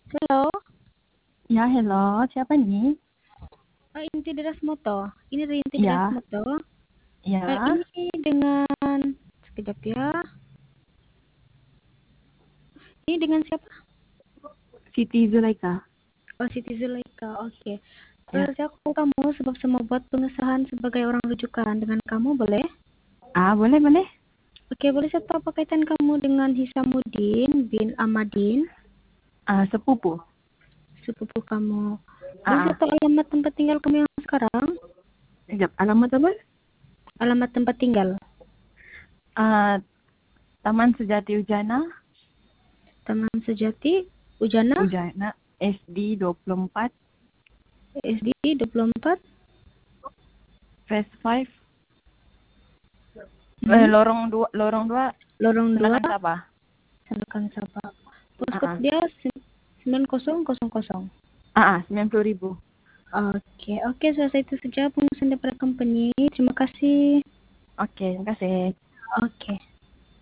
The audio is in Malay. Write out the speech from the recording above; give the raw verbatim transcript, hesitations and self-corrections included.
Halo, Ya, hello. Siapa nih? eh, Inti Derasmoto. Ini dari Inti Ya, Derasmoto. Eh, ya. ini dengan sekejap ya. Ini dengan siapa? Siti Zulaika. Oh, Siti Zulaika. Oke. Eh, Ya. saya call kamu sebab saya mau buat pengesahan sebagai orang rujukan dengan kamu, boleh? Ah, boleh, boleh. Oke, boleh saya tahu apa kaitan kamu dengan Hisamuddin bin Ahmadin, Ah, sepupu. sepupu kamu. Boleh Ah, saya ah. tahu alamat tempat tinggal kamu yang sekarang? Sekejap. Alamat apa? Alamat tempat tinggal. Ah, Taman Sejati Ujana. Taman Sejati, Ujana, Ujana. S D dua puluh empat. S D dua puluh empat. Phase lima. Eh, Hmm. lorong dua. Lorong dua. Lorong dua. Senakan Sabah. Sandakan Sabah. Ah, Postcode ah. dia sembilan kosong kosong kosong. Ah, ah. sembilan puluh ribu. Oke, oke, selesai itu saja pengurusan daripada company. Terima kasih. Oke, terima kasih. Oke.